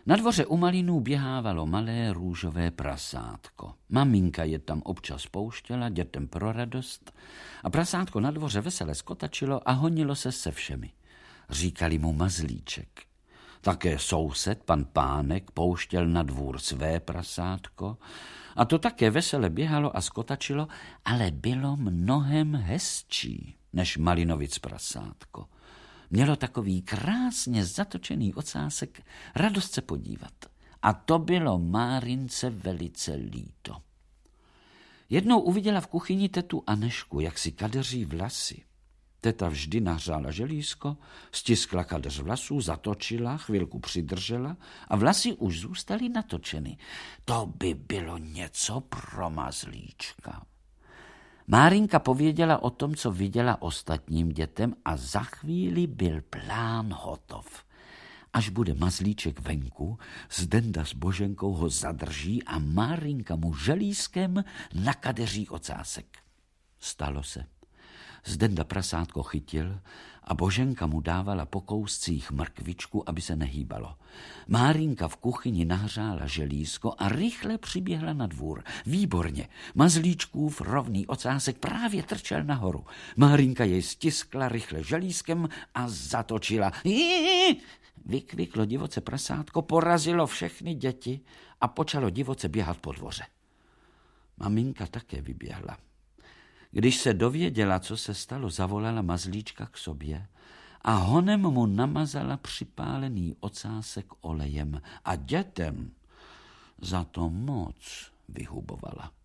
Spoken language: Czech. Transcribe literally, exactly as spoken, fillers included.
Na dvoře u malínů běhávalo malé růžové prasátko. Maminka je tam občas pouštěla dětem pro radost a prasátko na dvoře vesele skotačilo a honilo se se všemi. Říkali mu Mazlíček. Také soused, pan Pánek, pouštěl na dvůr své prasátko a to také vesele běhalo a skotačilo, ale bylo mnohem hezčí než Malinovic prasátko. Mělo takový krásně zatočený ocásek, radost se podívat. A to bylo Márince velice líto. Jednou uviděla v kuchyni tetu Anešku, jak si kadeří vlasy. Teta vždy nahřála želízko, stiskla kadeř vlasů, zatočila, chvilku přidržela a vlasy už zůstaly natočeny. To by bylo něco pro Mazlíčka. Márinka pověděla o tom, co viděla ostatním dětem a za chvíli byl plán hotov. Až bude Mazlíček venku, Zdenda s Boženkou ho zadrží a Márinka mu želízkem nakadeří ocásek. Stalo se. Zdenda prasátko chytil a Boženka mu dávala po kouscích mrkvičku, aby se nehýbalo. Márinka v kuchyni nahřála želízko a rychle přiběhla na dvůr. Výborně, Mazlíčkův rovný ocásek právě trčel nahoru. Márinka jej stiskla rychle želízkem a zatočila. Iiii! Vykviklo divoce prasátko, porazilo všechny děti a počalo divoce běhat po dvoře. Maminka také vyběhla. Když se dověděla, co se stalo, zavolala Mazlíčka k sobě a honem mu namazala připálený ocásek olejem a dětem za to moc vyhubovala.